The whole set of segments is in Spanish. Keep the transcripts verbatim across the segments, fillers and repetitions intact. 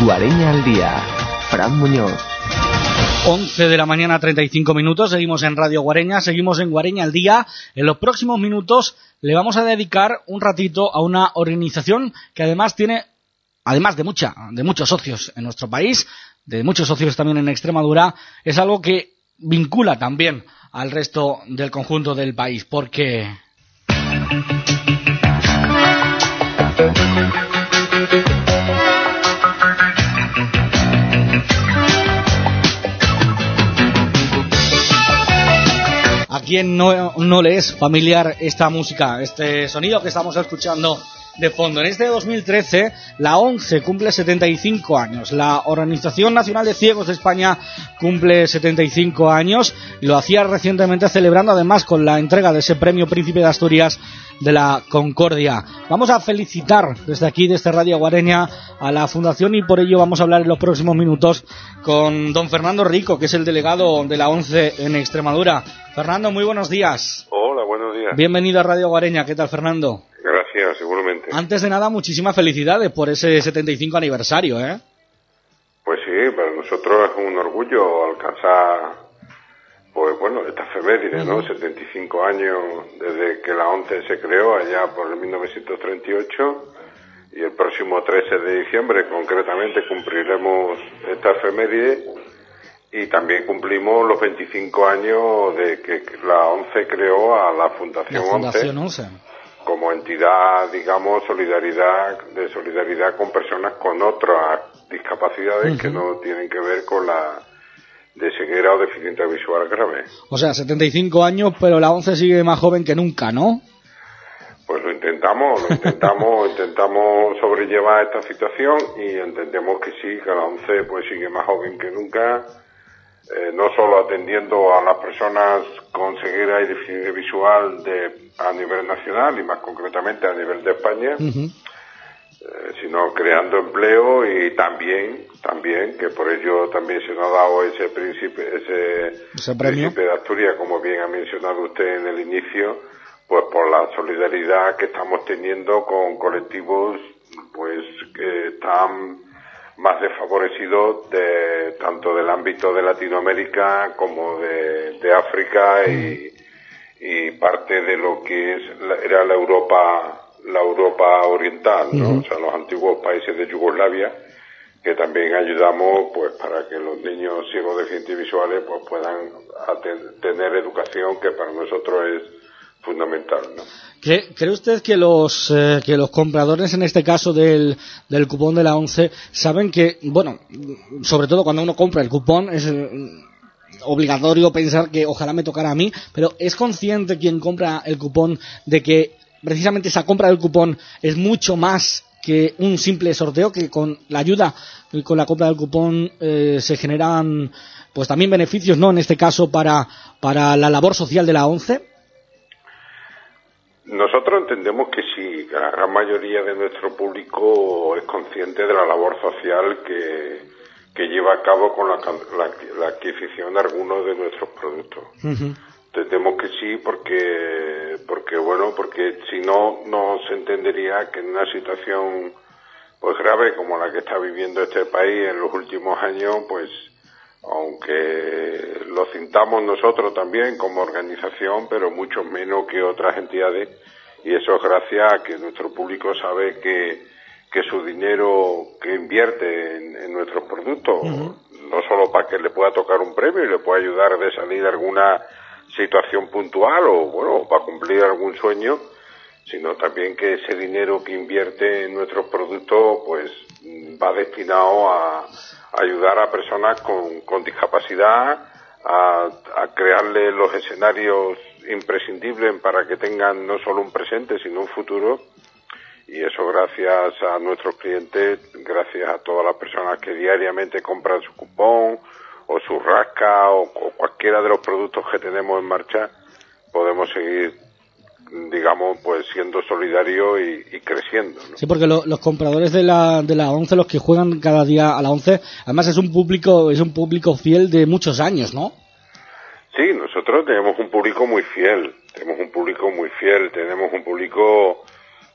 Guareña al día. Fran Muñoz. once de la mañana, treinta y cinco minutos, seguimos en Radio Guareña, seguimos en Guareña al día. En los próximos minutos le vamos a dedicar un ratito a una organización que además tiene, además de mucha, de muchos socios en nuestro país, de muchos socios también en Extremadura, es algo que vincula también al resto del conjunto del país, porque... ¿A quién no, no le es familiar esta música, este sonido que estamos escuchando de fondo? En este dos mil trece, la ONCE cumple setenta y cinco años. La Organización Nacional de Ciegos de España cumple setenta y cinco años. Y lo hacía recientemente celebrando además con la entrega de ese premio Príncipe de Asturias de la Concordia. Vamos a felicitar desde aquí, desde Radio Guareña, a la Fundación, y por ello vamos a hablar en los próximos minutos con don Fernando Rico, que es el delegado de la ONCE en Extremadura. Fernando, muy buenos días. Hola, buenos días. Bienvenido a Radio Guareña. ¿Qué tal, Fernando? Gracias, seguramente. Antes de nada, muchísimas felicidades por ese setenta y cinco aniversario, ¿eh? Pues sí, para nosotros es un orgullo alcanzar, pues bueno, esta efeméride, ¿no? Uh-huh. setenta y cinco años desde que la ONCE se creó, allá por el mil novecientos treinta y ocho, y el próximo trece de diciembre, concretamente, cumpliremos esta efeméride, y también cumplimos los veinticinco años de que la ONCE creó a la Fundación, la Fundación ONCE. ONCE. Como entidad, digamos, solidaridad de solidaridad con personas con otras discapacidades, uh-huh, que no tienen que ver con la de ceguera o deficiencia visual grave. O sea, setenta y cinco años, pero la ONCE sigue más joven que nunca, ¿no? Pues lo intentamos, lo intentamos, intentamos sobrellevar esta situación y entendemos que sí, que la ONCE pues sigue más joven que nunca. Eh, no solo atendiendo a las personas con ceguera y deficiencia visual de, a nivel nacional y más concretamente a nivel de España, uh-huh, eh, sino creando empleo y también, también, que por ello también se nos ha dado ese príncipe, ese, ¿Ese premio? Príncipe de Asturias, como bien ha mencionado usted en el inicio, pues por la solidaridad que estamos teniendo con colectivos pues que están más desfavorecidos de tanto del ámbito de Latinoamérica como de, de África y, y parte de lo que es la, era la Europa la Europa oriental, ¿no? Uh-huh. O sea, los antiguos países de Yugoslavia, que también ayudamos pues para que los niños ciegos deficientes visuales pues puedan aten- tener educación, que para nosotros es fundamental, ¿no? ¿Cree, ¿Cree usted que los eh, que los compradores, en este caso del, del cupón de la ONCE, saben que, bueno, sobre todo cuando uno compra el cupón, es eh, obligatorio pensar que ojalá me tocara a mí, pero ¿es consciente quien compra el cupón de que precisamente esa compra del cupón es mucho más que un simple sorteo, que con la ayuda y con la compra del cupón eh, se generan pues también beneficios, ¿no?, en este caso para, para la labor social de la ONCE? Nosotros entendemos que sí, que la gran mayoría de nuestro público es consciente de la labor social que, que lleva a cabo con la, la, la adquisición de algunos de nuestros productos. Uh-huh. Entendemos que sí, porque, porque bueno, porque si no, no se entendería que en una situación pues grave como la que está viviendo este país en los últimos años, pues aunque lo sintamos nosotros también como organización, pero mucho menos que otras entidades, y eso es gracias a que nuestro público sabe que, que su dinero que invierte en, en nuestros productos, uh-huh, no solo para que le pueda tocar un premio y le pueda ayudar de salir de alguna situación puntual o bueno, para cumplir algún sueño, sino también que ese dinero que invierte en nuestros productos pues va destinado a ayudar a personas con, con discapacidad, a, a crearle los escenarios imprescindibles para que tengan no solo un presente, sino un futuro, y eso gracias a nuestros clientes, gracias a todas las personas que diariamente compran su cupón, o su rasca, o, o cualquiera de los productos que tenemos en marcha, podemos seguir, digamos, pues siendo solidarios y, y creciendo, ¿no? Sí, porque lo, los compradores de la de la ONCE, los que juegan cada día a la ONCE, además es un público es un público fiel de muchos años, ¿no? Sí, nosotros tenemos un público muy fiel, tenemos un público muy fiel, tenemos un público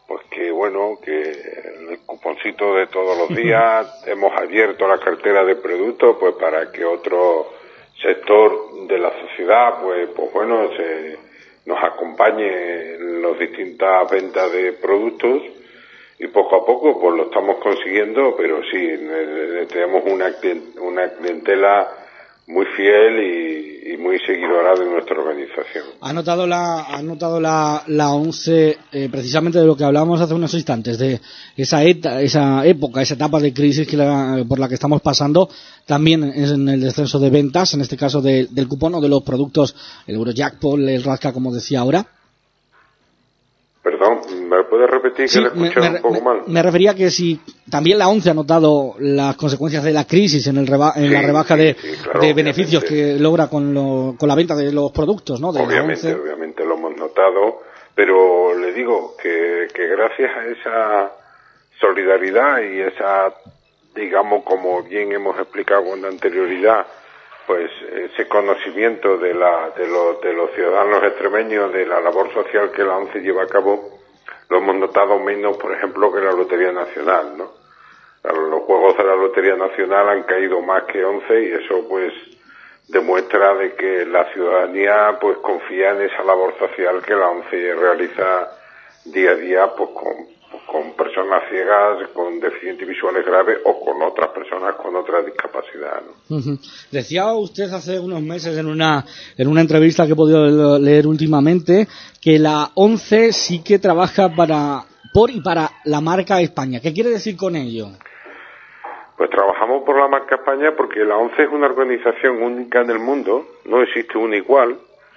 pues que bueno, que el cuponcito de todos los días, hemos abierto la cartera de productos pues para que otro sector de la sociedad pues pues bueno se nos acompañe en las distintas ventas de productos, y poco a poco pues lo estamos consiguiendo, pero sí, eh, tenemos una una clientela muy fiel y, y muy seguidora de nuestra organización. Ha notado la ha notado la, la ONCE eh, precisamente de lo que hablábamos hace unos instantes, de esa eta, esa época, esa etapa de crisis que la, por la que estamos pasando, también en el descenso de ventas, en este caso de, del cupón o de los productos, el Eurojackpot, el Rasca, como decía ahora. Perdón, ¿me puedes repetir? Sí, que le escuché me, un poco me, mal. Me refería que si también la ONCE ha notado las consecuencias de la crisis en, el reba, en sí, la rebaja sí, de, sí, claro, de beneficios obviamente. que logra con, lo, con la venta de los productos, ¿no? De obviamente, la ONCE. obviamente lo hemos notado, pero le digo que, que gracias a esa solidaridad y esa, digamos, como bien hemos explicado con anterioridad, pues ese conocimiento de la de los de los ciudadanos extremeños de la labor social que la ONCE lleva a cabo, lo hemos notado menos, por ejemplo, que la Lotería Nacional, ¿no? Los juegos de la Lotería Nacional han caído más que ONCE, y eso pues demuestra de que la ciudadanía pues confía en esa labor social que la ONCE realiza día a día pues con con personas ciegas, con deficientes visuales graves o con otras personas con otra discapacidad, ¿no? Uh-huh. Decía usted hace unos meses en una en una entrevista que he podido leer últimamente que la ONCE sí que trabaja para por y para la marca España. ¿Qué quiere decir con ello? Pues trabajamos por la marca España porque la ONCE es una organización única en el mundo, no existe una igual,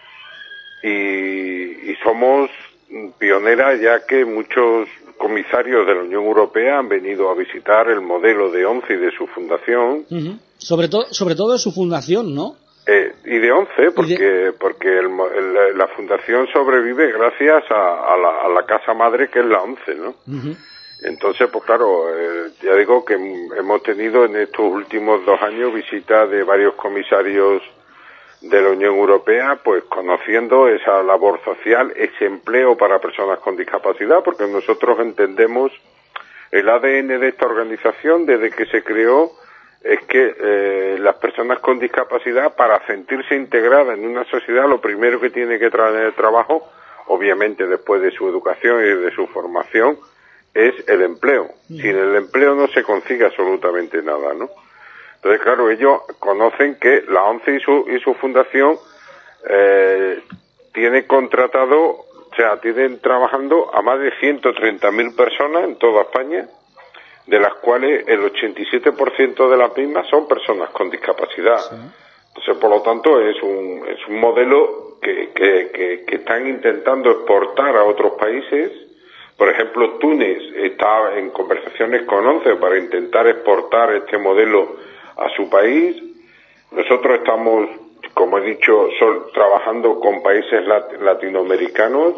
y, y somos pioneras, ya que muchos comisarios de la Unión Europea han venido a visitar el modelo de ONCE y de su fundación. Uh-huh. Sobre todo, sobre todo de su fundación, ¿no? Eh, y de ONCE, porque de... porque el, el, la fundación sobrevive gracias a, a, la, a la casa madre que es la ONCE, ¿no? Uh-huh. Entonces, pues claro, eh, ya digo que hemos tenido en estos últimos dos años visitas de varios comisarios de la Unión Europea, pues conociendo esa labor social, ese empleo para personas con discapacidad, porque nosotros entendemos el A D N de esta organización desde que se creó es que eh, las personas con discapacidad, para sentirse integradas en una sociedad, lo primero que tiene que traer en el trabajo, obviamente después de su educación y de su formación, es el empleo. Sin el empleo no se consigue absolutamente nada, ¿no? Entonces, claro, ellos conocen que la ONCE y su, y su fundación eh, tiene contratado, o sea, tienen trabajando a más de ciento treinta mil personas en toda España, de las cuales el ochenta y siete por ciento de las mismas son personas con discapacidad. Sí. Entonces, por lo tanto, es un, es un modelo que, que, que, que están intentando exportar a otros países. Por ejemplo, Túnez está en conversaciones con ONCE para intentar exportar este modelo a su país. Nosotros estamos, como he dicho, sol, trabajando con países lat- latinoamericanos,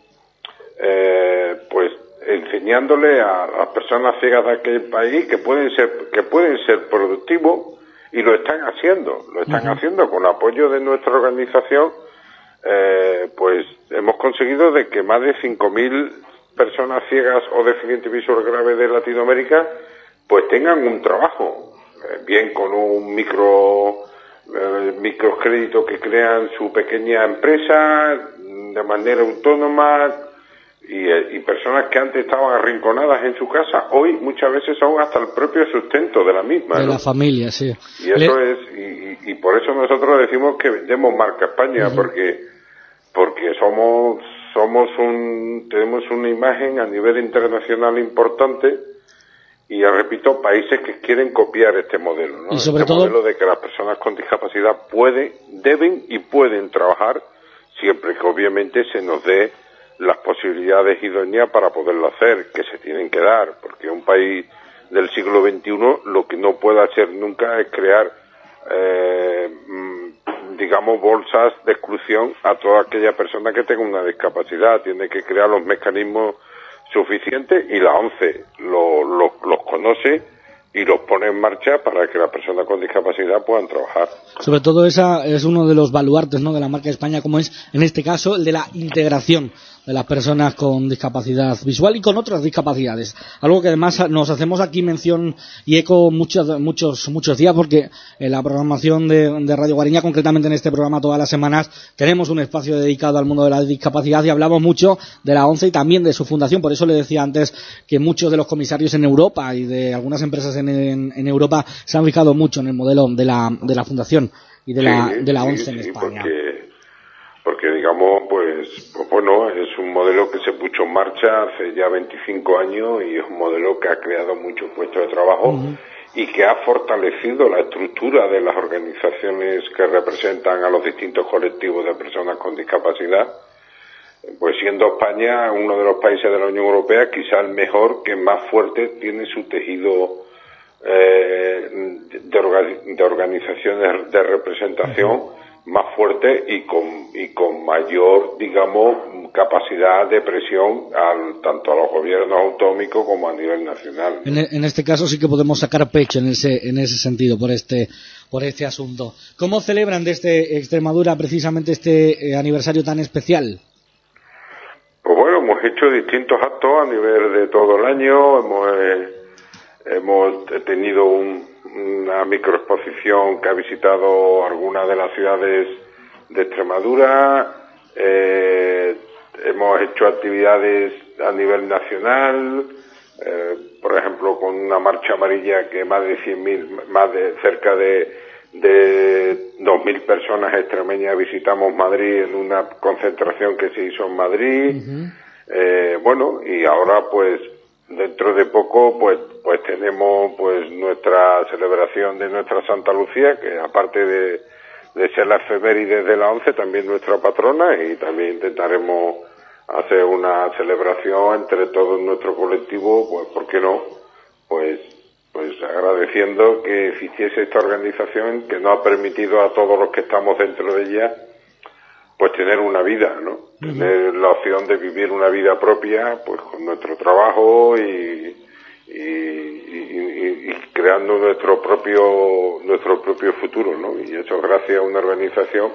eh, pues enseñándole a las personas ciegas de aquel país que pueden ser que pueden ser productivos, y lo están haciendo, lo están uh-huh. haciendo con apoyo de nuestra organización. Eh, pues hemos conseguido de que más de cinco mil personas ciegas o deficientes visuales graves de Latinoamérica pues tengan un trabajo, eh, bien con un micro eh, microcrédito que crean su pequeña empresa de manera autónoma, y, eh, y personas que antes estaban arrinconadas en su casa, hoy muchas veces son hasta el propio sustento de la misma, de ¿no? la familia, sí. Y eso Le... es y, y, y por eso nosotros decimos que vendemos marca España, uh-huh. porque porque somos somos un tenemos una imagen a nivel internacional importante, y ya repito, países que quieren copiar este modelo, ¿no? Y sobre este todo... modelo de que las personas con discapacidad pueden, deben y pueden trabajar, siempre que obviamente se nos dé las posibilidades idóneas para poderlo hacer, que se tienen que dar, porque un país del siglo veintiuno lo que no puede hacer nunca es crear eh, digamos bolsas de exclusión a toda aquella persona que tenga una discapacidad. Tiene que crear los mecanismos suficientes, y la ONCE lo, lo, los conoce y los pone en marcha para que las personas con discapacidad puedan trabajar. Sobre todo esa es uno de los baluartes, ¿no?, de la marca España, como es en este caso el de la integración de las personas con discapacidad visual y con otras discapacidades. Algo que además nos hacemos aquí mención y eco muchos muchos muchos días, porque en la programación de, de Radio Guareña, concretamente en este programa todas las semanas, tenemos un espacio dedicado al mundo de la discapacidad y hablamos mucho de la ONCE y también de su fundación. Por eso le decía antes que muchos de los comisarios en Europa y de algunas empresas en, en, en Europa se han fijado mucho en el modelo de la, de la fundación y de la, sí, de la sí, ONCE en sí, España. Porque, porque digamos, pues, pues bueno, es un modelo que se puso en marcha hace ya veinticinco años y es un modelo que ha creado muchos puestos de trabajo uh-huh. y que ha fortalecido la estructura de las organizaciones que representan a los distintos colectivos de personas con discapacidad. Pues siendo España uno de los países de la Unión Europea, quizá el mejor, que más fuerte tiene su tejido eh, de, orga- de organizaciones de representación más fuerte y con y con mayor, digamos, capacidad de presión al, tanto a los gobiernos autonómicos como a nivel nacional. En, en este caso sí que podemos sacar pecho en ese en ese sentido por este por este asunto. ¿Cómo celebran desde Extremadura precisamente este eh, aniversario tan especial? Pues bueno, hemos hecho distintos actos a nivel de todo el año. Hemos eh, hemos tenido un, una microexposición que ha visitado algunas de las ciudades de Extremadura. Eh, hemos hecho actividades a nivel nacional, eh, por ejemplo, con una marcha amarilla que más de cien mil, más de cerca de de dos mil personas extremeñas visitamos Madrid en una concentración que se hizo en Madrid. Uh-huh. Eh, bueno, y ahora pues dentro de poco pues pues tenemos pues nuestra celebración de nuestra Santa Lucía, que aparte de, de ser la efeméride de la ONCE, también nuestra patrona, y también intentaremos hacer una celebración entre todo nuestro colectivo, pues ¿por qué no? Pues pues agradeciendo que existiese esta organización que nos ha permitido a todos los que estamos dentro de ella pues tener una vida, ¿no? Uh-huh. Tener la opción de vivir una vida propia, pues con nuestro trabajo y, y, y, y creando nuestro propio nuestro propio futuro, ¿no? Y eso gracias a una organización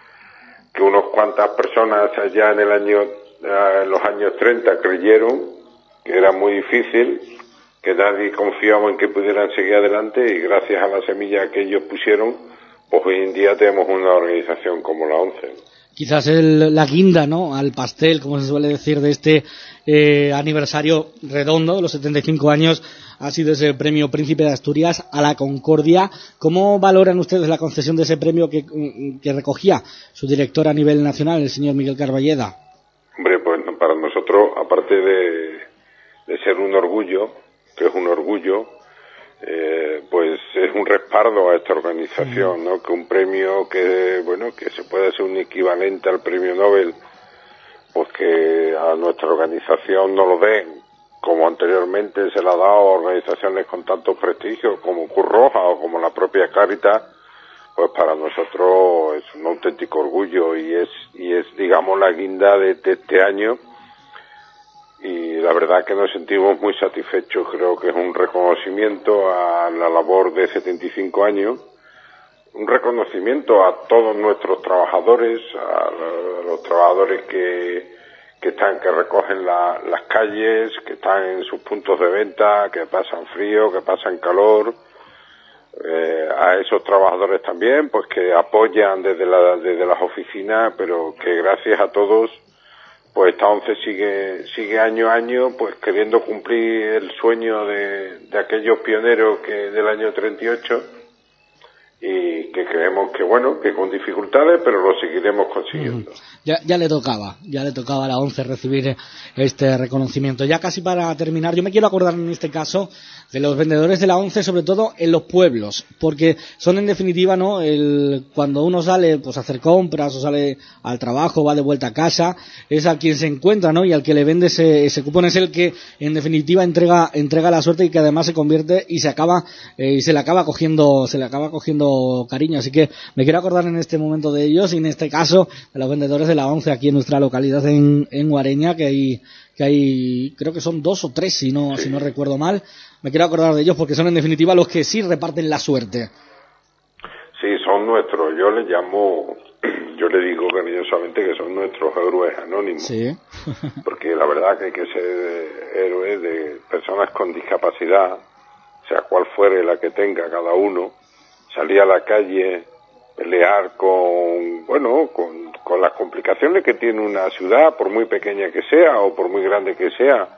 que unos cuantas personas allá en el año en los años treinta creyeron que era muy difícil, que nadie confiaba en que pudieran seguir adelante, y gracias a la semilla que ellos pusieron, pues hoy en día tenemos una organización como la ONCE. Quizás el, la guinda, ¿no?, al pastel, como se suele decir, de este eh, aniversario redondo de los setenta y cinco años, ha sido ese premio Príncipe de Asturias a la Concordia. ¿Cómo valoran ustedes la concesión de ese premio que, que recogía su director a nivel nacional, el señor Miguel Carballeda? Hombre, pues para nosotros, aparte de, de ser un orgullo, que es un orgullo, eh, pues es un respaldo a esta organización, ¿no? Que un premio que, bueno, que se puede ser un equivalente al premio Nobel, pues que a nuestra organización no lo den, como anteriormente se le ha dado a organizaciones con tanto prestigio como Cruz Roja o como la propia Cáritas, pues para nosotros es un auténtico orgullo y es, y es digamos, la guinda de, de este año. Y la verdad que nos sentimos muy satisfechos. Creo que es un reconocimiento a la labor de setenta y cinco años, un reconocimiento a todos nuestros trabajadores, a los trabajadores que, que están, que recogen la, las calles, que están en sus puntos de venta, que pasan frío, que pasan calor, eh, a esos trabajadores también, pues que apoyan desde la, desde las oficinas, pero que gracias a todos pues esta ONCE sigue sigue año a año pues queriendo cumplir el sueño de, de aquellos pioneros que del año treinta y ocho, y que creemos que bueno, que con dificultades, pero lo seguiremos consiguiendo. Ya, ya le tocaba, ya le tocaba a la ONCE recibir este reconocimiento. Ya casi para terminar, yo me quiero acordar en este caso de los vendedores de la ONCE, sobre todo en los pueblos, porque son en definitiva, ¿no?, el cuando uno sale pues a hacer compras o sale al trabajo, va de vuelta a casa, es a quien se encuentra, ¿no?, y al que le vende ese, ese cupón es el que en definitiva entrega entrega la suerte y que además se convierte y se acaba eh, y se le acaba cogiendo se le acaba cogiendo cariño. Así que me quiero acordar en este momento de ellos y en este caso de los vendedores de la ONCE aquí en nuestra localidad en, en Guareña, que hay que hay creo que son dos o tres si no sí. si no recuerdo mal. Me quiero acordar de ellos porque son en definitiva los que sí reparten la suerte. Sí, son nuestros. Yo les llamo yo le digo cariñosamente que son nuestros héroes anónimos. Sí. Porque la verdad que hay que ser héroes de personas con discapacidad, sea cual fuere la que tenga cada uno, salir a la calle, pelear con, bueno, con, con las complicaciones que tiene una ciudad, por muy pequeña que sea o por muy grande que sea,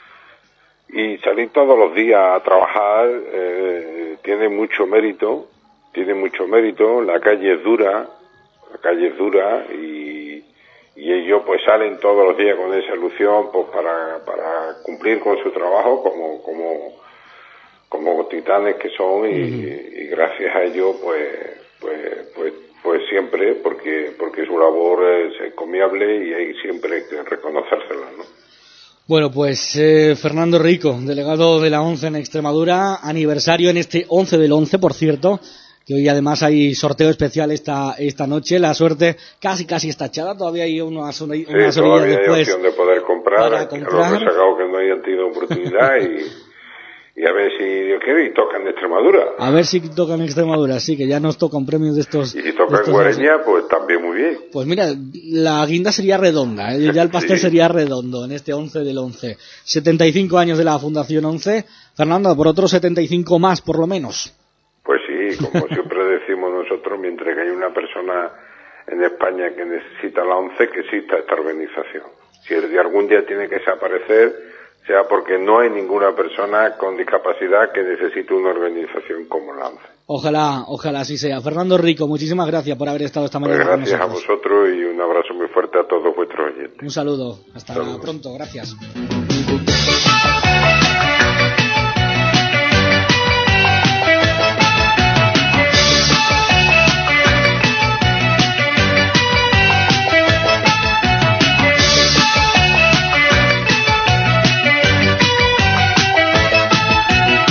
y salir todos los días a trabajar, eh, tiene mucho mérito, tiene mucho mérito, la calle es dura, la calle es dura y, y ellos pues salen todos los días con esa ilusión pues para, para cumplir con su trabajo como, como, como titanes que son y, uh-huh. y gracias a ellos pues, pues, pues, pues siempre, porque, porque su labor es encomiable y hay siempre que reconocérsela, ¿no? Bueno, pues eh, Fernando Rico, delegado de la ONCE en Extremadura, aniversario en este once del once, por cierto, que hoy además hay sorteo especial esta esta noche. La suerte casi casi está echada, todavía hay unas una, sí, una todavía después hay opción de poder comprar, para a comprar. los rezagados que no hayan tenido oportunidad y, y a ver si Dios quiere y tocan de Extremadura. A ver si tocan en Extremadura, sí, que ya nos tocan premios de estos. Y si tocan en Guareña, pues también muy bien. Pues mira, la guinda sería redonda, ¿eh? Ya el pastel sí. sería redondo en este once del once. setenta y cinco años de la Fundación ONCE. Fernando, por otros setenta y cinco más, por lo menos. Pues sí, como siempre decimos nosotros, mientras que hay una persona en España que necesita la ONCE, que exista esta organización. Si de algún día tiene que desaparecer, sea porque no hay ninguna persona con discapacidad que necesite una organización como la ONCE. Ojalá, ojalá así sea. Fernando Rico, muchísimas gracias por haber estado esta mañana pues gracias con nosotros. A vosotros y un abrazo muy fuerte a todos vuestros oyentes. Un saludo, hasta Saludos. Pronto, gracias.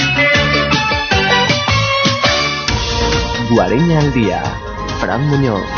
Guareña al día, Fran Muñoz.